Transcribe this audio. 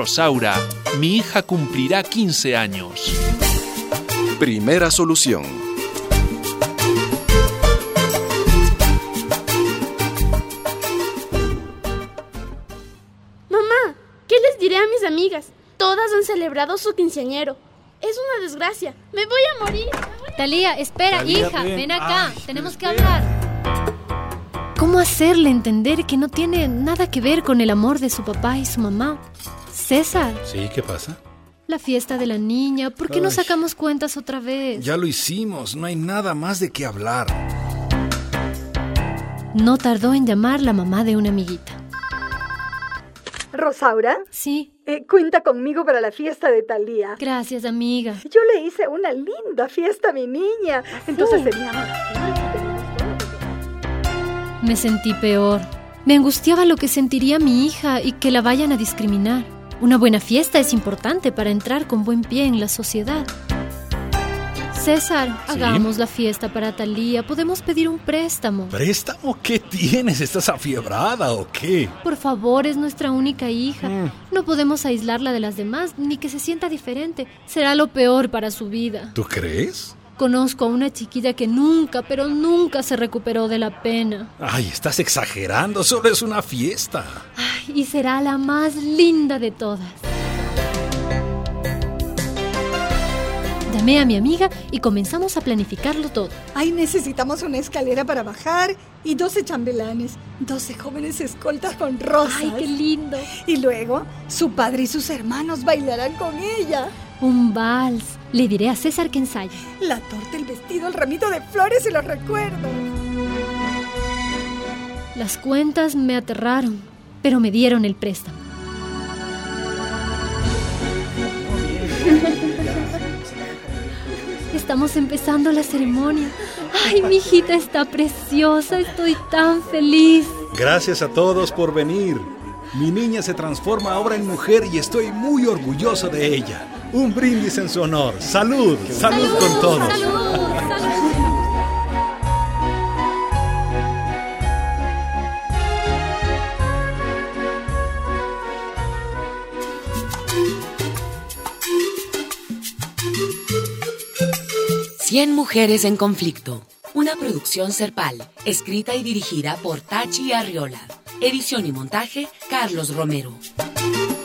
Rosaura. Mi hija cumplirá 15 años. Primera solución. Mamá, ¿qué les diré a mis amigas? Todas han celebrado su quinceañero. Es una desgracia. Me voy a morir. Talía, espera, Talía, hija, ven acá. Ay, tenemos que espera. hablar. ¿Cómo hacerle entender que no tiene nada que ver con el amor de su papá y su mamá? César, Sí, ¿qué pasa? la fiesta de la niña, ¿por qué no Ay. sacamos cuentas otra vez? Ya lo hicimos, no hay nada más de qué hablar. No tardó en llamar la mamá de una amiguita. Rosaura, Sí, cuenta conmigo para la fiesta de tal día. gracias, amiga. Yo le hice una linda fiesta a mi niña. Entonces sería mala suerte. Me sentí peor. Me angustiaba lo que sentiría mi hija y que la vayan a discriminar. Una buena fiesta es importante para entrar con buen pie en la sociedad. César, ¿Sí? hagamos la fiesta para Talía. Podemos pedir un préstamo. ¿Préstamo? ¿Qué tienes? ¿Estás afiebrada o qué? Por favor, es nuestra única hija. No podemos aislarla de las demás, ni que se sienta diferente. Será lo peor para su vida. ¿Tú crees? Conozco a una chiquilla que nunca, pero nunca se recuperó de la pena. Ay, estás exagerando, solo es una fiesta. Ay, y será la más linda de todas. Llamé a mi amiga y comenzamos a planificarlo todo. Ay, necesitamos una escalera para bajar y 12 chambelanes, 12 jóvenes escoltas con rosas. ¡Ay, qué lindo! Y luego, su padre y sus hermanos bailarán con ella. Un vals. Le diré a César que ensaye. La torta, el vestido, el ramito de flores y los recuerdos. Las cuentas me aterraron, pero me dieron el préstamo. Estamos empezando la ceremonia. ¡Ay, mi hijita está preciosa! Estoy tan feliz. Gracias a todos por venir. Mi niña se transforma ahora en mujer y estoy muy orgulloso de ella. Un brindis en su honor. ¡Salud! ¡Salud con todos! ¡Salud! ¡Salud! Cien mujeres en conflicto. Una producción Serpal, escrita y dirigida por Tachi Arriola. Edición y montaje, Carlos Romero.